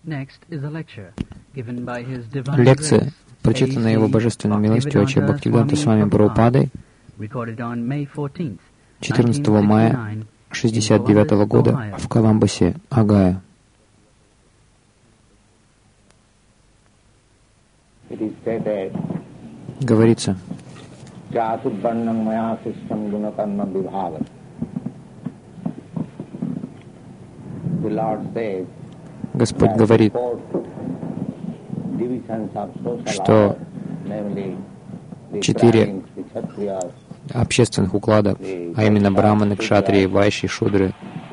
Лекция, прочитанная его божественной милостью Ачи Бхактивиданта Свами Прабхупадой 14 мая 1969 года в Коламбусе, Огайо. Говорится, Господь говорит, что 4 общественных уклада, а именно браманы, кшатрии, вайши, шудры,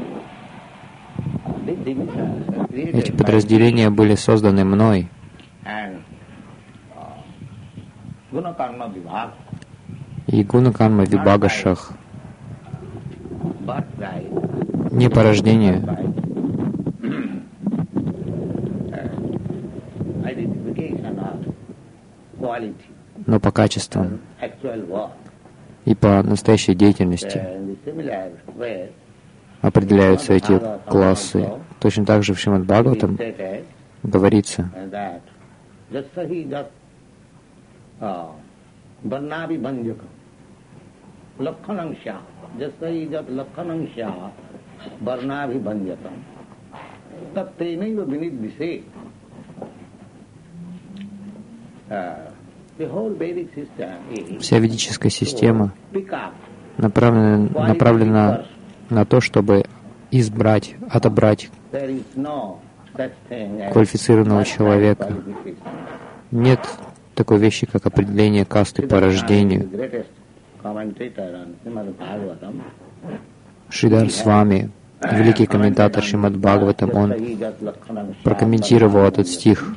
эти подразделения были созданы мной. И гуна-карма вибхага-шах, не по рождению, но по качествам и по настоящей деятельности определяются эти классы. Точно так же в Шримад Бхагаватам говорится, вся ведическая система направлена на то, чтобы отобрать квалифицированного человека. Нет такой вещи, как определение касты по рождению. Шридар Свами, великий комментатор Шримад Бхагаватам, он прокомментировал этот стих.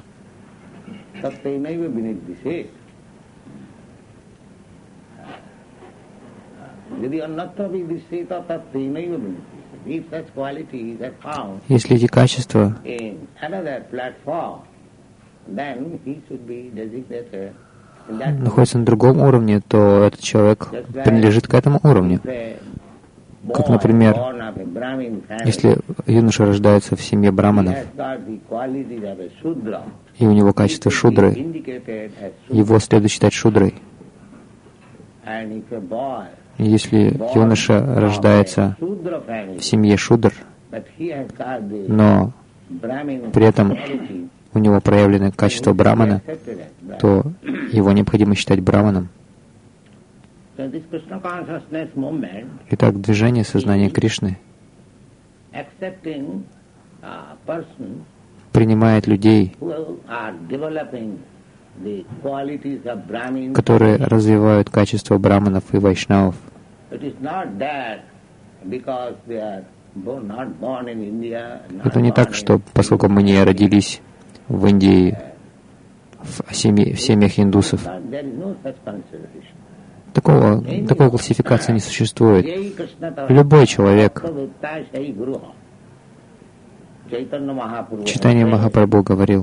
Если эти качества находится на другом уровне, то этот человек принадлежит к этому уровню. Как, например, если юноша рождается в семье браманов, и у него качество шудры, его следует считать шудрой. Если юноша рождается в семье шудр, но при этом у него проявлены качества брамана, то его необходимо считать браманом. Итак, движение сознания Кришны принимает людей, которые развивают качества браманов и вайшнавов. Это не так, что поскольку мы не родились в Индии, в семьях индусов. Такой классификации не существует. Любой человек. Чайтанья Махапрабху говорил,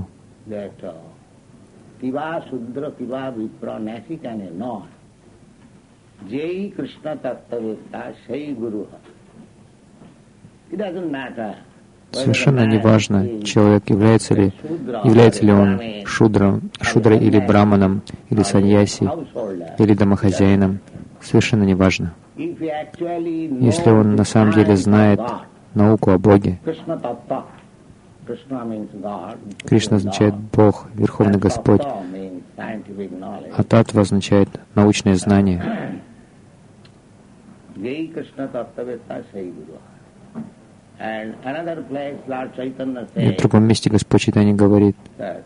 совершенно не важно, человек является ли он шудрой или браманом, или саньяси, или домохозяином. Совершенно не важно. Если он на самом деле знает науку о Боге. Кришна означает Бог, Верховный Господь, а Таттва означает научное знание. И в другом месте Господь Чайтанья говорит,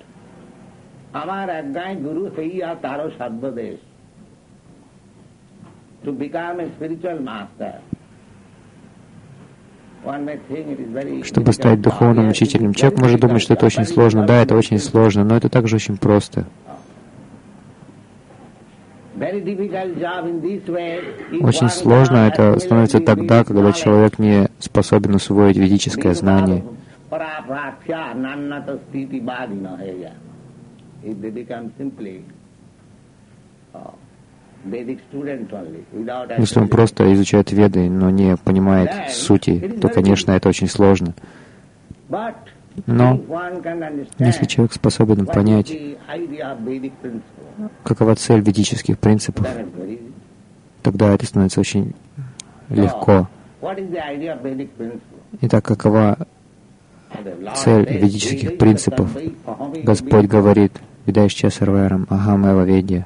чтобы стать духовным учителем. Человек может думать, что это очень сложно. Да, это очень сложно, но это также очень просто. Очень сложно это становится тогда, когда человек не способен усвоить ведическое знание. Если он просто изучает веды, но не понимает сути, то, конечно, это очень сложно. Но если человек способен понять, какова цель ведических принципов, тогда это становится очень легко. Итак, какова цель ведических принципов? Господь говорит: «Видающая сарварам ахам эва ведья».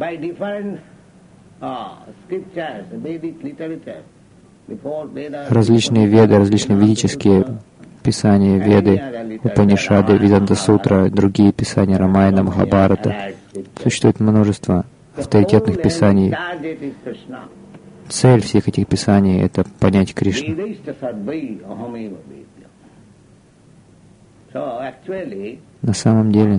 Различные веды, различные ведические писания, веды, Упанишады, Веданта-сутра, другие писания, Рамаяна, Махабхарата. Существует множество авторитетных писаний. Цель всех этих писаний — это понять Кришну. На самом деле,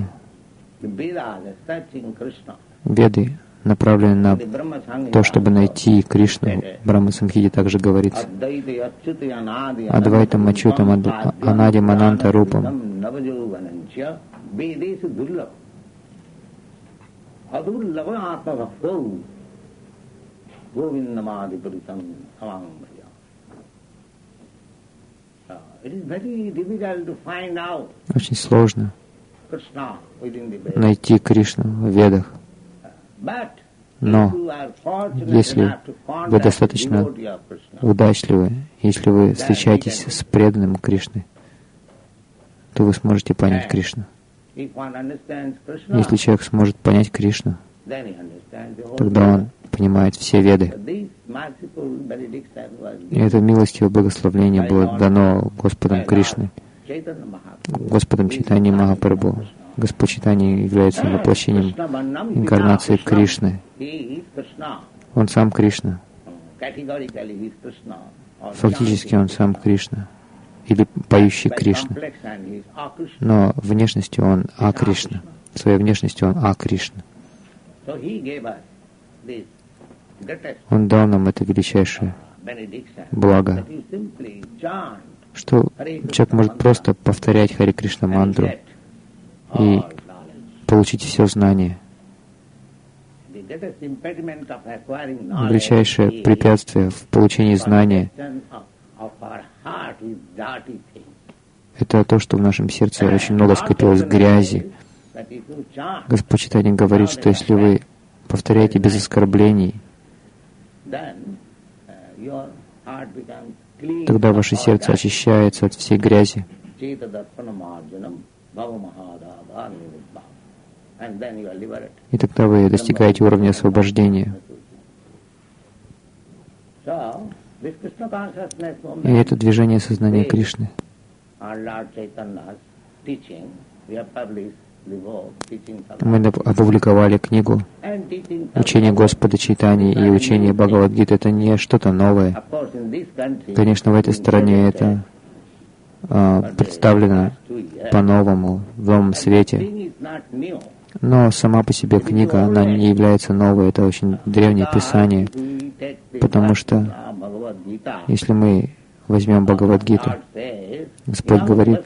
веды направлены на то, чтобы найти Кришну. В Брахма-самхите также говорится: Адвайтам, Ачютам, Анадим, Ананта, Рупам. Очень сложно найти Кришну в ведах. Но если вы достаточно удачливы, если вы встречаетесь с преданным Кришной, то вы сможете понять Кришну. Если человек сможет понять Кришну, тогда он понимает все веды. И это милостивое благословение было дано Господом Кришной, Господом Чайтаньей Махапрабху. Господь Чайтанья является воплощением инкарнации Кришны. Он сам Кришна. Фактически он сам Кришна, или поющий Кришна. Но внешностью он А-Кришна. Своей внешностью он А-Кришна. Он дал нам это величайшее благо, что человек может просто повторять Харе Кришна мантру и получить все знания. Величайшее препятствие в получении знания — это то, что в нашем сердце очень много скопилось грязи. Господь Чайтанья говорит, что если вы повторяете без оскорблений, тогда ваше сердце очищается от всей грязи. И тогда вы достигаете уровня освобождения. И это движение сознания Кришны. Мы опубликовали книгу «Учение Господа Чайтаньи» и «Учение Бхагавад-гиты». Это не что-то новое. Конечно, в этой стране это представлено по-новому, в новом свете. Но сама по себе книга, она не является новой. Это очень древнее писание, потому что если мы возьмем Бхагавад-гиту, Господь говорит: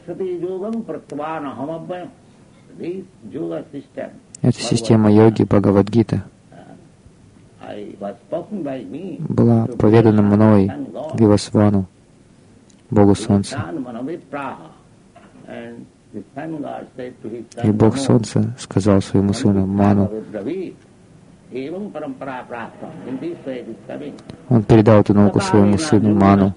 эта система йоги Бхагавад-гита была поведана мной Вивасвану, Богу Солнца. И Бог Солнца сказал своему сыну Ману, он передал эту науку своему сыну Ману.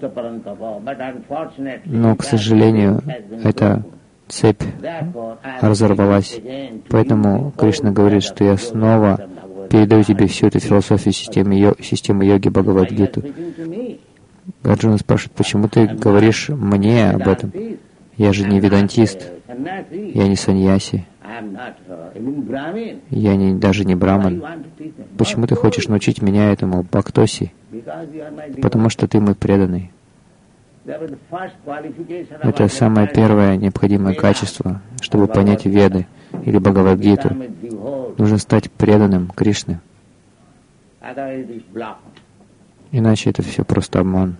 Но, к сожалению, эта цепь разорвалась. Поэтому Кришна говорит, что я снова передаю тебе всю эту философию системы йоги Бхагавад-гиту. Арджуна спрашивает: почему ты говоришь мне об этом? Я же не ведантист, я не саньяси, я даже не браман. Почему ты хочешь научить меня этому, бхактоси? Потому что ты мой преданный. Это самое первое необходимое качество, чтобы понять Веды или Бхагавад-гиту. Нужно стать преданным Кришне. Иначе это все просто обман.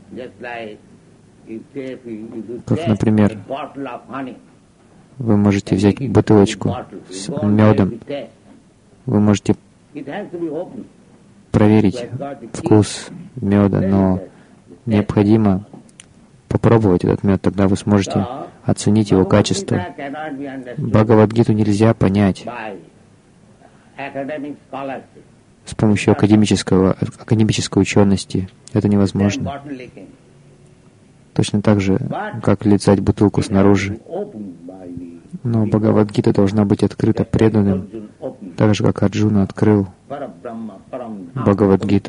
Как, например, вы можете взять бутылочку с медом, вы можете проверить вкус меда, но необходимо попробовать этот мед, тогда вы сможете оценить его качество. Бхагавад-гиту нельзя понять с помощью академической учености. Это невозможно. Точно так же, как лизать бутылку снаружи. Но Бхагавад-гита должна быть открыта преданным, так же, как Арджуна открыл Бхагавад-гиту.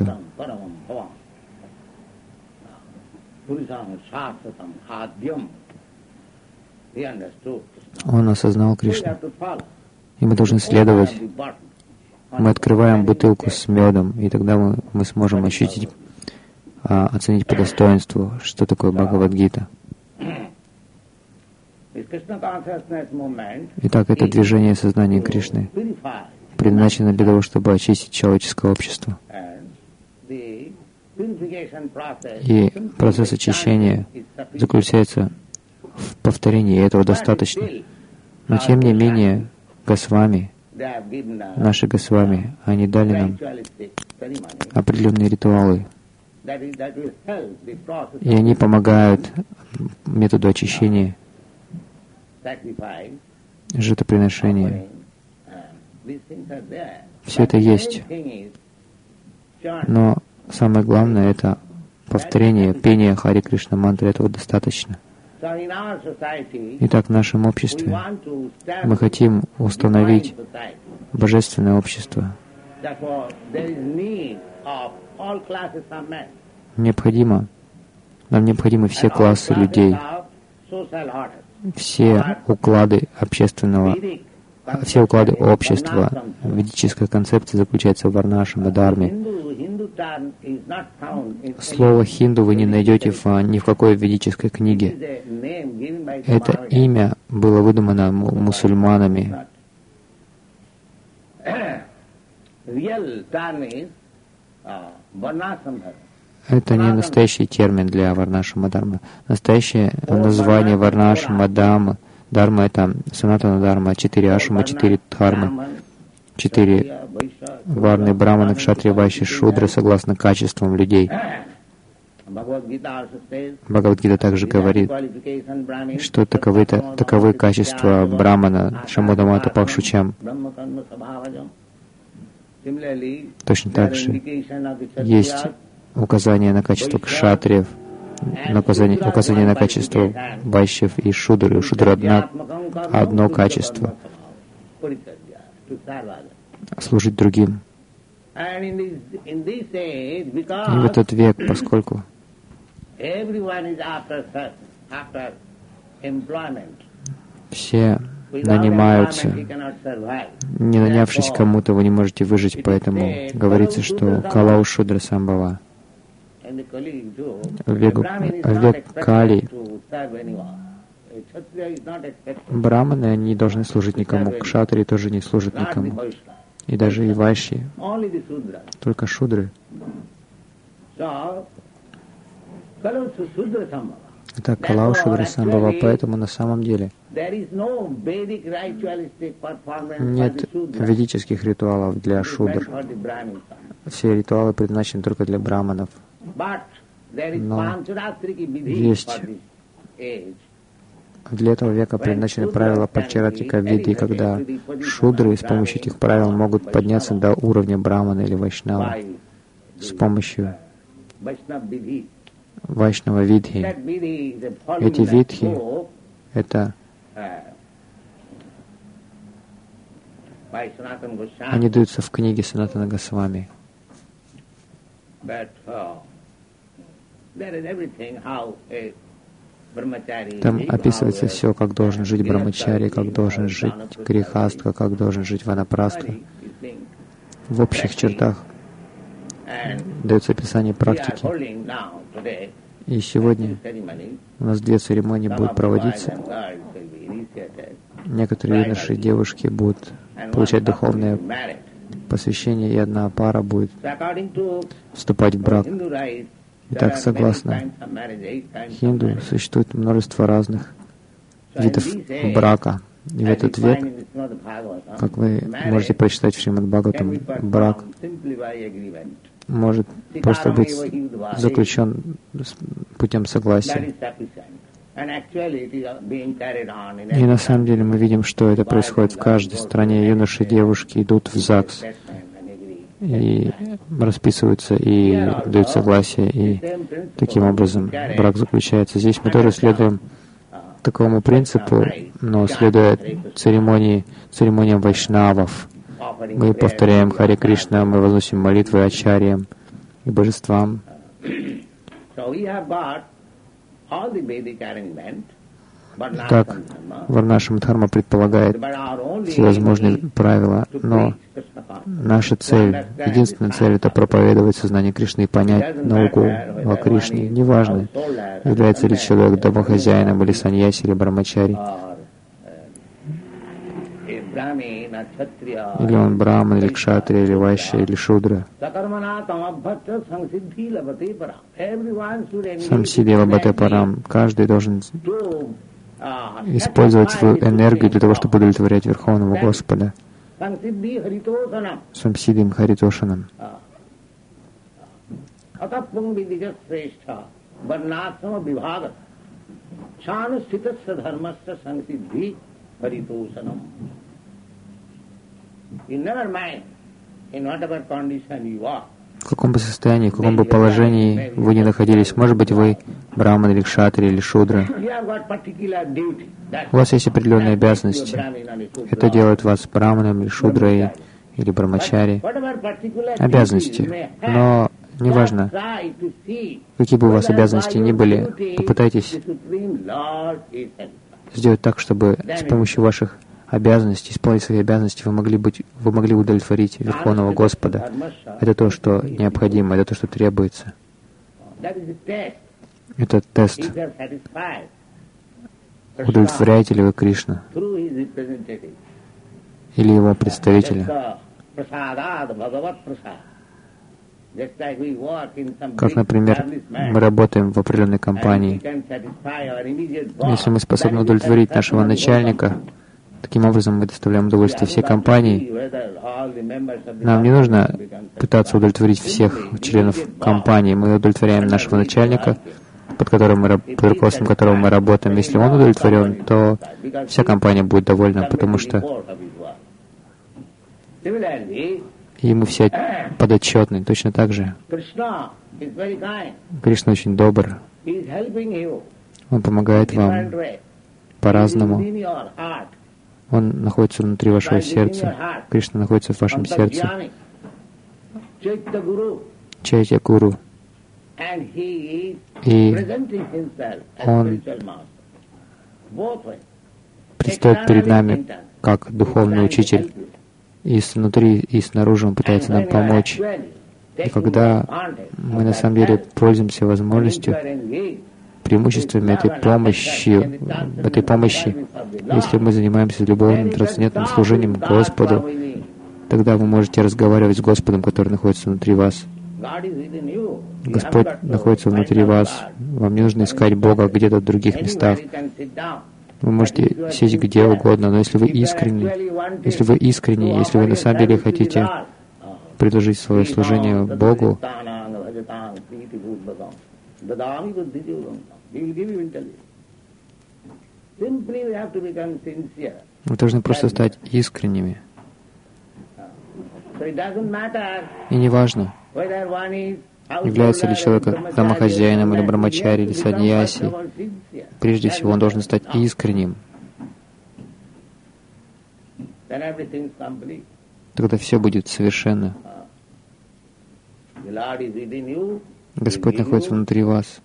Он осознал Кришну. И мы должны следовать. Мы открываем бутылку с медом, и тогда мы сможем ощутить, оценить по достоинству, что такое Бхагавад-гита. Итак, это движение сознания Кришны предназначено для того, чтобы очистить человеческое общество. И процесс очищения заключается в повторении, и этого достаточно. Но тем не менее, Госвами, наши Госвами, они дали нам определенные ритуалы, и они помогают методу очищения, жертвоприношения. Все это есть. Но самое главное — это повторение, пение Хари Кришна мантры. Этого достаточно. Итак, в нашем обществе мы хотим установить божественное общество. Нам необходимы все классы людей, все уклады общества. Ведическая концепция заключается в варнашрама дхарме. Слово «хинду» вы не найдете ни в какой ведической книге. Это имя было выдумано мусульманами. Это не настоящий термин для варнашрама дхармы. Настоящее название варнашрама дхармы — это санатана дхарма, 4 ашрама, 4 дхармы, 4 варны, браманы, кшатрии, вайши, шудры, согласно качествам людей. Бхагавад-гита также говорит, что таковы качества брамана, шамудамата, пахшучам. Точно так же есть указание на качество кшатриев, указание на качество вайшьев и шудры. У шудры одно качество — служить другим. И в этот век, поскольку все нанимаются, не нанявшись кому-то, вы не можете выжить, поэтому говорится, что калау шудра самбава. В век Кали браманы, они должны служить никому, кшатри тоже не служат никому, и даже и вайши, только шудры. Это калау шудра самбава, поэтому на самом деле нет ведических ритуалов для шудр. Все ритуалы предназначены только для браманов. Но есть для этого века предназначены правила Пачаратрика Види, когда шудры с помощью этих правил могут подняться до уровня брамана или вайшнава с помощью вайшнава видхи. Эти видхи — это они даются в книге Санатана Госвами. Там описывается все, как должен жить брамачари, как должен жить грихастха, как должен жить ванапрастха. В общих чертах дается описание практики. И сегодня у нас 2 церемонии будут проводиться. Некоторые юноши и девушки будут получать духовное посвящение, и одна пара будет вступать в брак. Итак, согласно хинду, существует множество разных видов брака. И в этот век, как вы можете прочитать в Шримад Бхагаватам, брак может просто быть заключен путем согласия. И на самом деле мы видим, что это происходит в каждой стране. Юноши и девушки идут в ЗАГС и расписываются, и дают согласие, и таким образом брак заключается. Здесь мы тоже следуем такому принципу, но следуя церемониям вайшнавов. Мы повторяем Харе Кришна, мы возносим молитвы ачарьям и божествам. Так, Варнашрама Дхарма предполагает всевозможные правила, но наша цель, единственная цель — это проповедовать сознание Кришны и понять науку о Кришне. Неважно, является ли человек домохозяином или саньяси, или брамачари, или он браман, или кшатрия, или вайшья, или шудра. Самсидева Бхате Парам. Каждый должен использовать свою энергию для того, чтобы удовлетворять Верховного Господа. Самсидим Харитошанам. В каком бы состоянии, в каком бы положении вы ни находились, может быть, вы браман или кшатри или шудра, у вас есть определенные обязанности. Это делает вас браманом или шудрой или брамачари. Обязанности. Но неважно, какие бы у вас обязанности ни были, попытайтесь сделать так, чтобы с помощью ваших обязанностей, исполнить свои обязанности, вы могли удовлетворить Верховного Господа. Это то, что необходимо, это то, что требуется. Это тест. Удовлетворяете ли вы Кришну или его представителя? Как, например, мы работаем в определенной компании. Если мы способны удовлетворить нашего начальника, таким образом мы доставляем удовольствие всей компании. Нам не нужно пытаться удовлетворить всех членов компании. Мы удовлетворяем нашего начальника, под руководством которого мы работаем. Если он удовлетворен, то вся компания будет довольна, потому что ему все подотчетны. Точно так же Кришна очень добр. Он помогает вам по-разному. Он находится внутри вашего сердца. Кришна находится в вашем сердце. Чайтя Гуру. И Он предстает перед нами как духовный учитель. И снутри, и снаружи Он пытается нам помочь. И когда мы на самом деле пользуемся возможностью, преимуществами этой помощи, если мы занимаемся любовным трансцендентным служением Господу, тогда вы можете разговаривать с Господом, который находится внутри вас. Господь находится внутри вас. Вам не нужно искать Бога где-то в других местах. Вы можете сесть где угодно, но если вы искренне, если вы на самом деле хотите предложить свое служение Богу, вы должны просто стать искренними. И не важно, является ли человек домохозяином или брамачари, или саньяси. Прежде всего, он должен стать искренним. Тогда все будет совершенно. Господь находится внутри вас.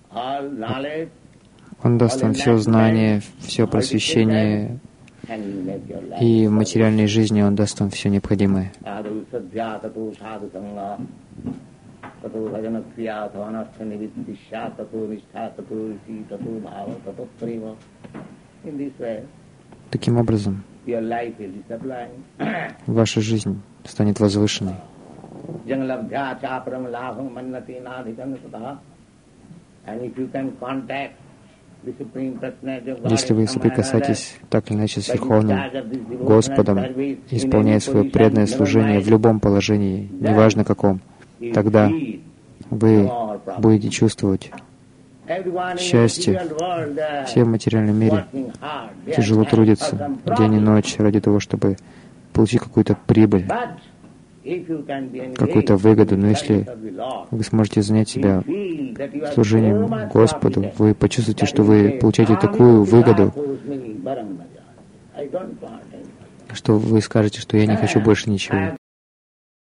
Он даст вам все знание, все просвещение, и в материальной жизни Он даст вам все необходимое. Таким образом, ваша жизнь станет возвышенной. Если вы соприкасаетесь так или иначе с Верховным Господом, исполняя свое преданное служение в любом положении, неважно каком, тогда вы будете чувствовать счастье. Все в материальном мире тяжело трудятся день и ночь ради того, чтобы получить какую-то прибыль, какую-то выгоду. Но если вы сможете занять себя служением Господу, вы почувствуете, что вы получаете такую выгоду, что вы скажете, что я не хочу больше ничего.